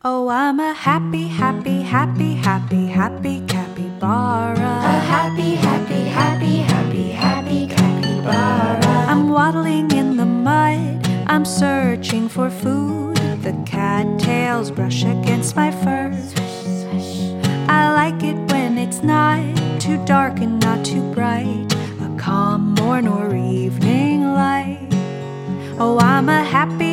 Oh, I'm a happy, happy, happy, happy, happy capybara. A happy, happy, happy, happy, happy capybara. I'm waddling in the mud, I'm searching for food. The cattails brush against my fur. I like it when it's not too dark and not too bright, a calm morn or evening light. Oh, I'm a happy,